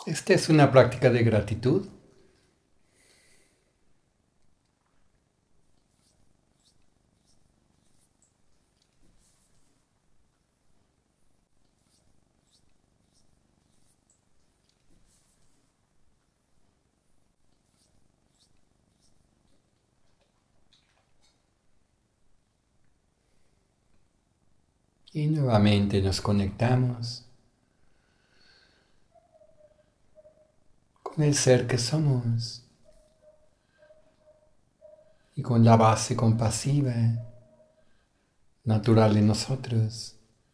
Esta es una práctica de gratitud y nuevamente nos conectamos con el ser que somos y con la base compasiva natural en nosotros.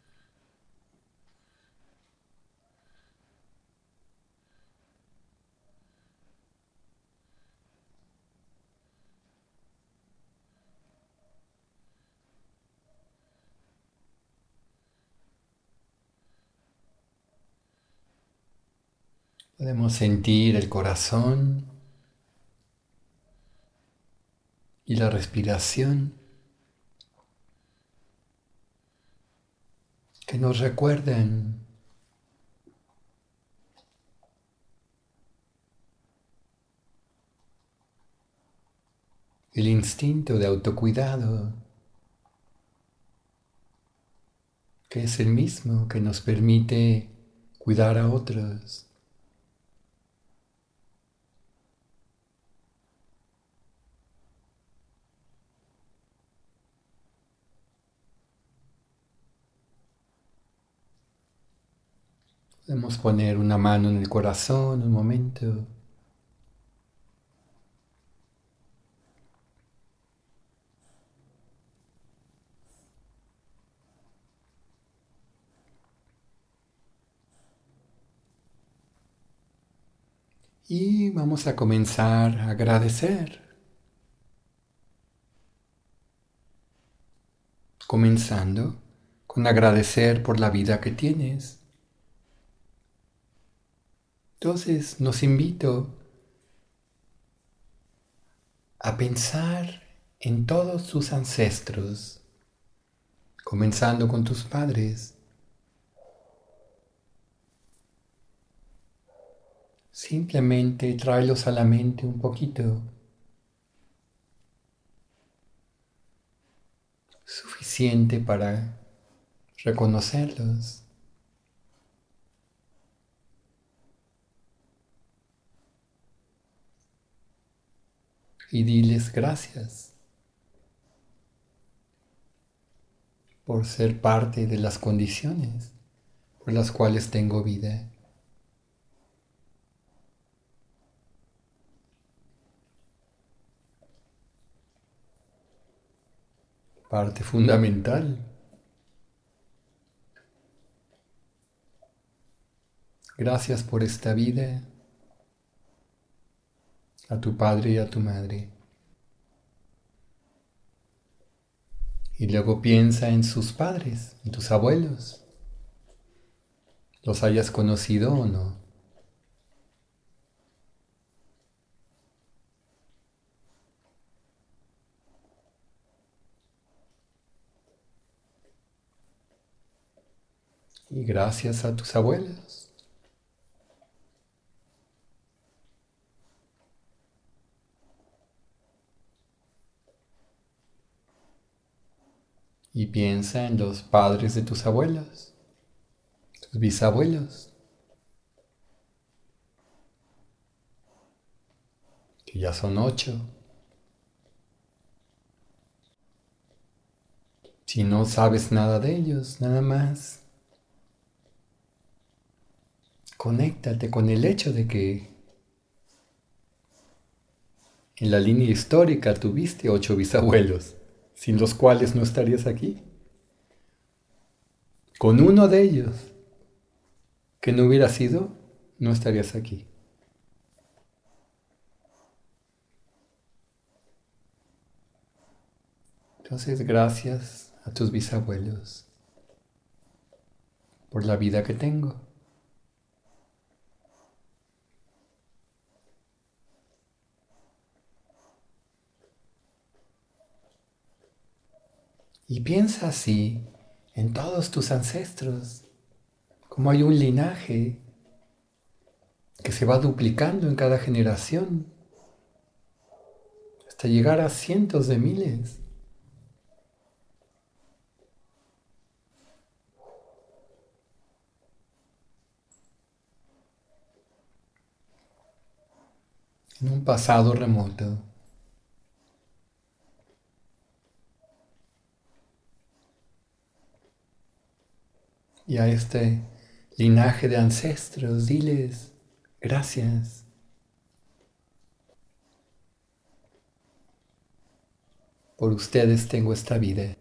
Podemos sentir el corazón y la respiración que nos recuerdan el instinto de autocuidado, que es el mismo que nos permite cuidar a otros. Podemos poner una mano en el corazón un momento y vamos a comenzar a agradecer, comenzando con agradecer por la vida que tienes. Entonces nos invito a pensar en todos tus ancestros, comenzando con tus padres. Simplemente tráelos a la mente un poquito, suficiente para reconocerlos y diles gracias por ser parte de las condiciones por las cuales tengo vida. Parte fundamental. Gracias por esta vida, a tu padre y a tu madre. Y luego piensa en sus padres, en tus abuelos, los hayas conocido o no. Y gracias a tus abuelos. Y piensa en los padres de tus abuelos, tus bisabuelos, que ya son 8. Si no sabes nada de ellos, nada más conéctate con el hecho de que en la línea histórica tuviste 8 bisabuelos, sin los cuales no estarías aquí. Con uno de ellos que no hubiera sido, no estarías aquí. Entonces, gracias a tus bisabuelos por la vida que tengo. Y piensa así en todos tus ancestros, como hay un linaje que se va duplicando en cada generación hasta llegar a cientos de miles. En un pasado remoto. Y a este linaje de ancestros, diles gracias. Por ustedes tengo esta vida.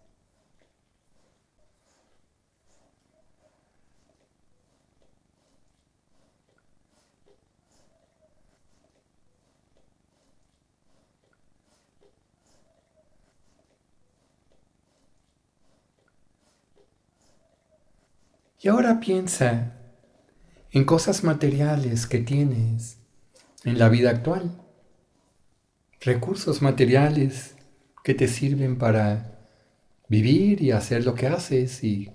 Y ahora piensa en cosas materiales que tienes en la vida actual. Recursos materiales que te sirven para vivir y hacer lo que haces y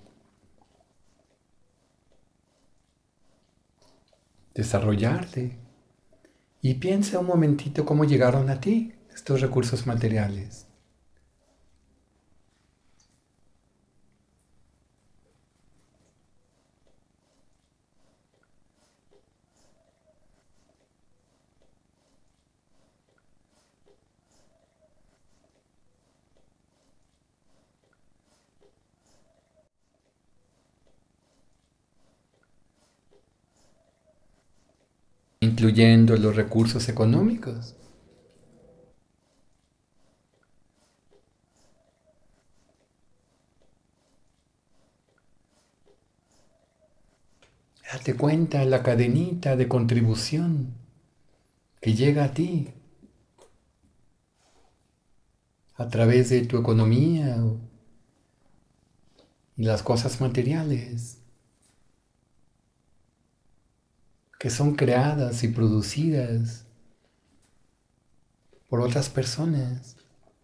desarrollarte. Y piensa un momentito cómo llegaron a ti estos recursos materiales. Incluyendo los recursos económicos. Date cuenta la cadenita de contribución que llega a ti a través de tu economía y las cosas materiales que son creadas y producidas por otras personas.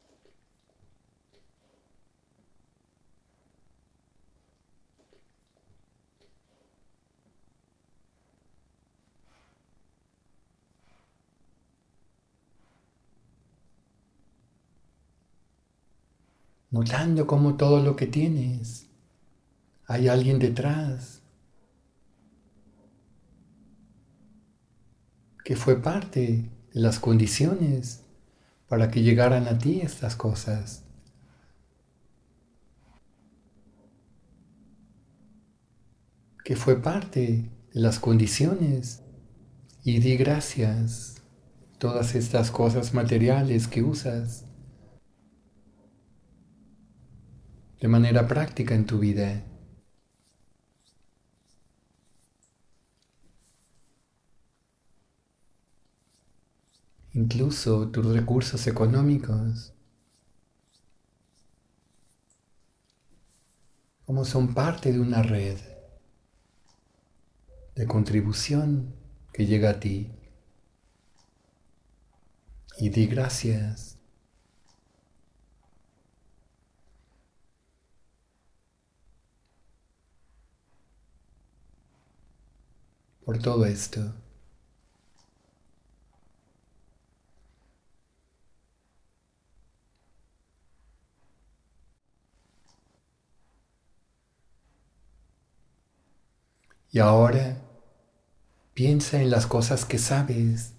Notando cómo todo lo que tienes, hay alguien detrás que fue parte de las condiciones para que llegaran a ti estas cosas. Que fue parte de las condiciones. Y di gracias a todas estas cosas materiales que usas de manera práctica en tu vida. Incluso tus recursos económicos, como son parte de una red de contribución que llega a ti. Y di gracias. Por todo esto. Y ahora piensa en las cosas que sabes,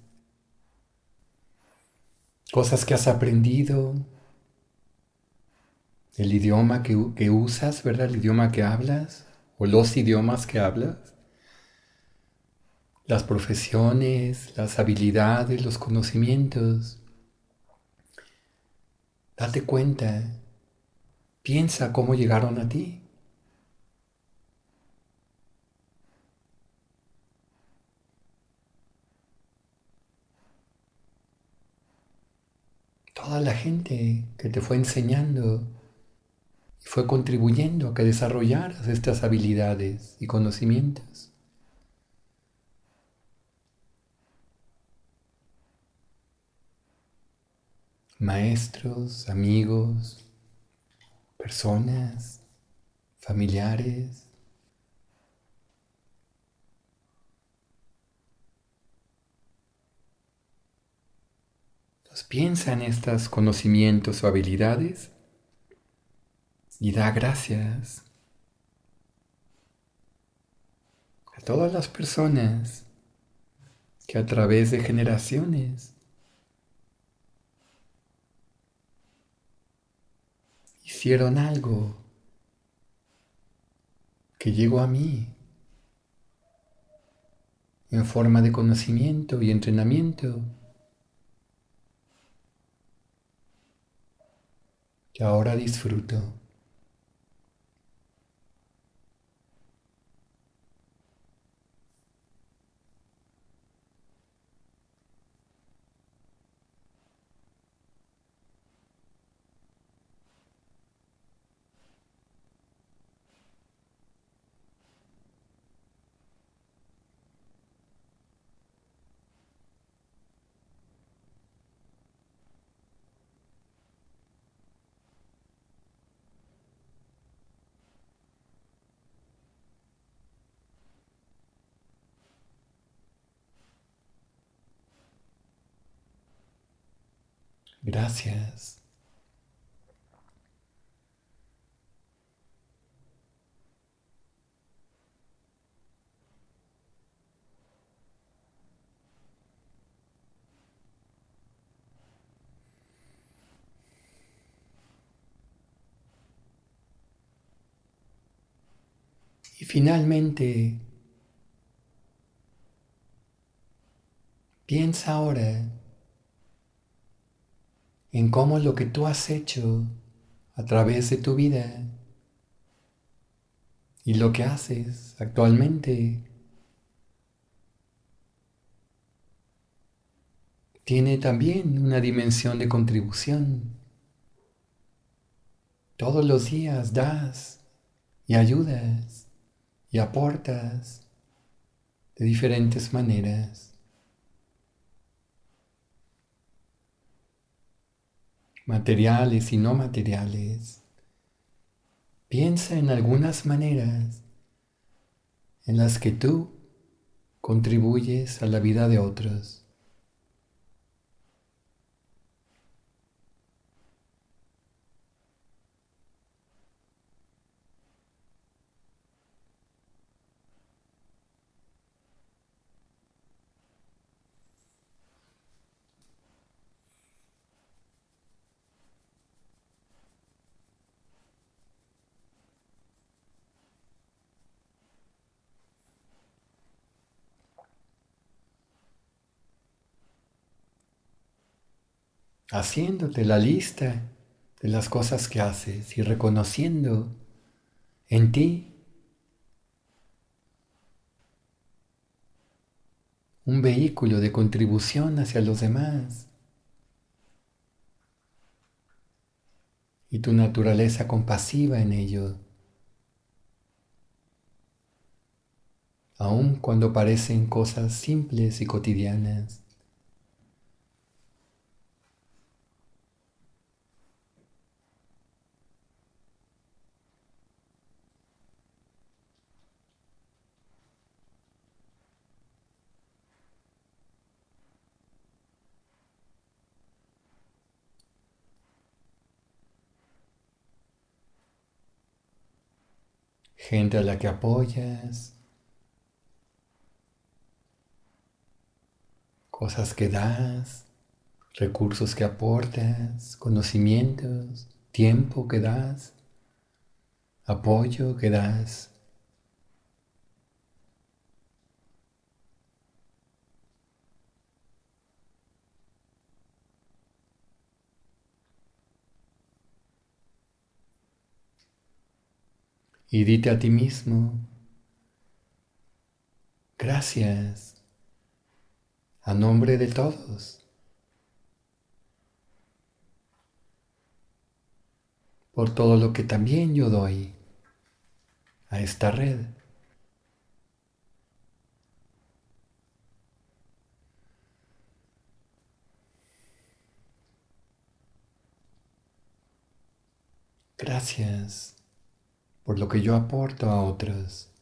cosas que has aprendido, el idioma que usas, ¿verdad? El idioma que hablas, o los idiomas que hablas, las profesiones, las habilidades, los conocimientos. Date cuenta, piensa cómo llegaron a ti. Toda la gente que te fue enseñando y fue contribuyendo a que desarrollaras estas habilidades y conocimientos. Maestros, amigos, personas, familiares. Piensa en estos conocimientos o habilidades y da gracias a todas las personas que a través de generaciones hicieron algo que llegó a mí en forma de conocimiento y entrenamiento, que ahora disfruto. Gracias. Y finalmente, piensa ahora en cómo lo que tú has hecho a través de tu vida y lo que haces actualmente tiene también una dimensión de contribución. Todos los días das y ayudas y aportas de diferentes maneras, materiales y no materiales. Piensa en algunas maneras en las que tú contribuyes a la vida de otros. Haciéndote la lista de las cosas que haces y reconociendo en ti un vehículo de contribución hacia los demás y tu naturaleza compasiva en ello, aun cuando parecen cosas simples y cotidianas. Gente a la que apoyas, cosas que das, recursos que aportas, conocimientos, tiempo que das, apoyo que das. Y dite a ti mismo, gracias, a nombre de todos, por todo lo que también yo doy a esta red. Gracias por lo que yo aporto a otros.